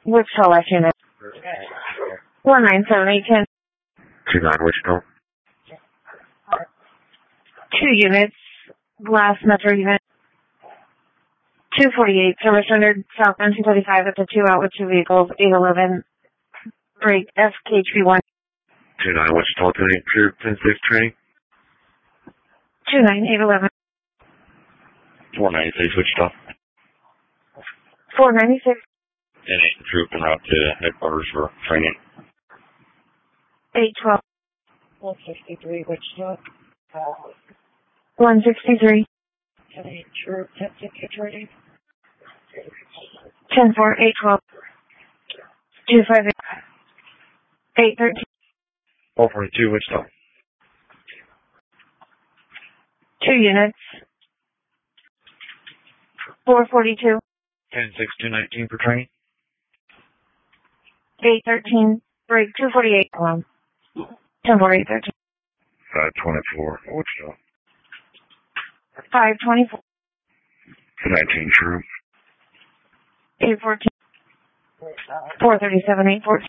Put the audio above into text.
Wichita West unit. 197-810. 29 Wichita. 2 units. Glass Metro unit. 248. Service rendered southbound 245 at the 2 out with 2 vehicles. 811. Break FKHP1. 29 Wichita. 28 Troop. 10-6 training. 29811. 496 Wichita. 496. 10-8 Troop en route to headquarters for training. 812. 163 Wichita. 163. 10-8 Troop. 10-6 training. 10-4. 812. 258. 813. 442 Wichita. 2 units. 442. 10-6 219 for training. 813. Break 248. 10-4. 813. 524 Wichita. 524. 19 Troop. 814. 437. 814.